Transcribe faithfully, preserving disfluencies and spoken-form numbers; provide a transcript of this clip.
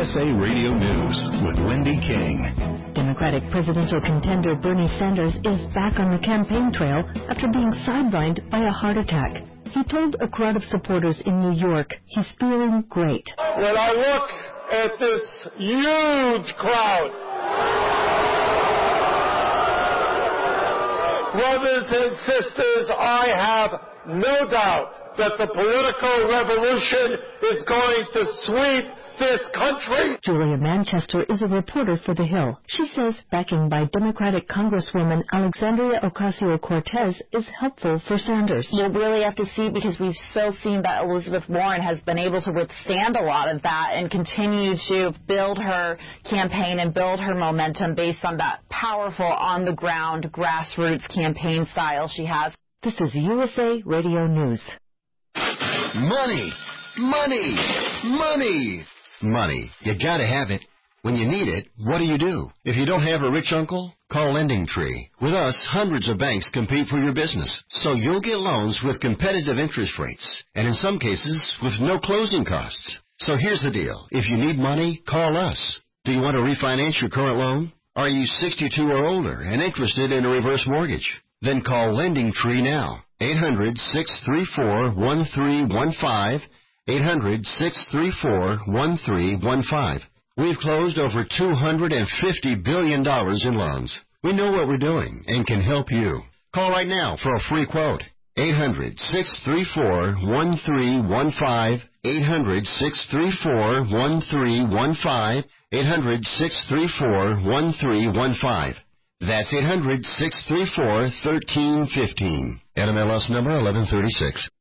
S A Radio News with Wendy King. Democratic presidential contender Bernie Sanders is back on the campaign trail after being sidelined by a heart attack. He told a crowd of supporters in New York he's feeling great. When I look at this huge crowd, brothers and sisters, I have no doubt that the political revolution is going to sweep this country. Julia Manchester is a reporter for The Hill. She says backing by Democratic Congresswoman Alexandria Ocasio-Cortez is helpful for Sanders. You'll really have to see, because we've still seen that Elizabeth Warren has been able to withstand a lot of that and continue to build her campaign and build her momentum based on that powerful, on-the-ground, grassroots campaign style she has. This is U S A Radio News. Money! Money! Money! Money. You gotta have it. When you need it, what do you do? If you don't have a rich uncle, call LendingTree. With us, hundreds of banks compete for your business, so you'll get loans with competitive interest rates, and in some cases, with no closing costs. So here's the deal. If you need money, call us. Do you want to refinance your current loan? Are you sixty-two or older and interested in a reverse mortgage? Then call LendingTree now. eight hundred, six three four, one three one five. eight hundred, six three four, one three one five. We've closed over two hundred fifty billion dollars in loans. We know what we're doing and can help you. Call right now for a free quote. eight hundred, six three four, one three one five. eight hundred, six three four, one three one five. eight hundred, six three four, one three one five. That's eight hundred, six three four, one three one five. N M L S number eleven thirty-six.